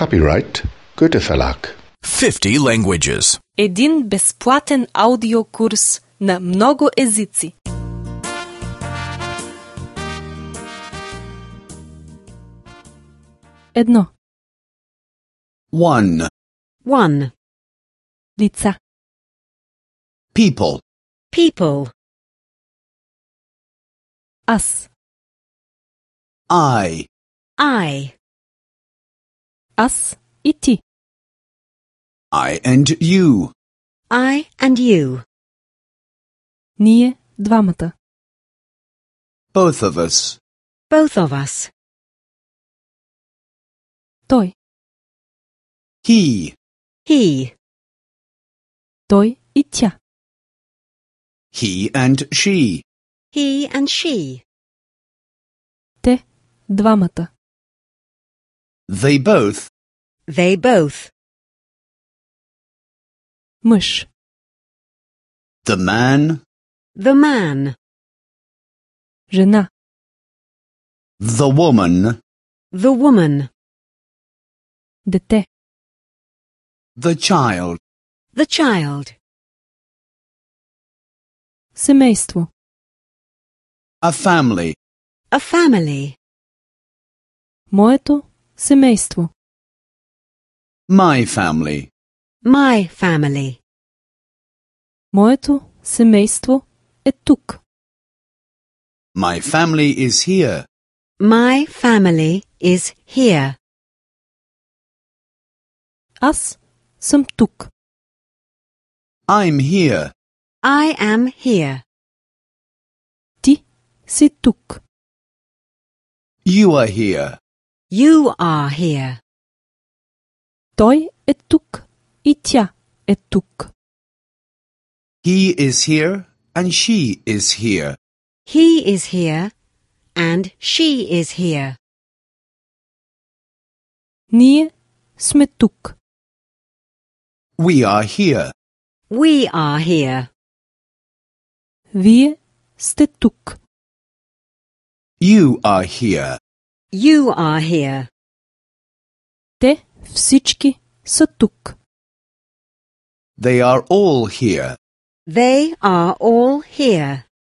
Copyright Goethe Verlag. 50 languages. Един безплатен аудиокурс на много езици. Едно. One. Лица. People. People. Аз. I. Аз и ти. I and you. I and you. Ние двамата. Both of us. Both of us. Той. He. He. Той и тя. He and she. He and she. Те двамата. They both. They both. Мъж. The man. The man. Жена. The woman. The woman. Дете. The child. The child. Семейство. A family. A family. Моето семейство. My family. My family. Моето семейство е тук. My family is here. My family is here. Аз съм тук. I'm here. I am here. Ти си тук. You are here. You are here. Той е тук и тя е тук. He is here and she is here. He is here and she is here. Ние сме тук. We are here. We are here. Вие сте тук. You are here. You are here. Те всички са тук. They are all here. They are all here.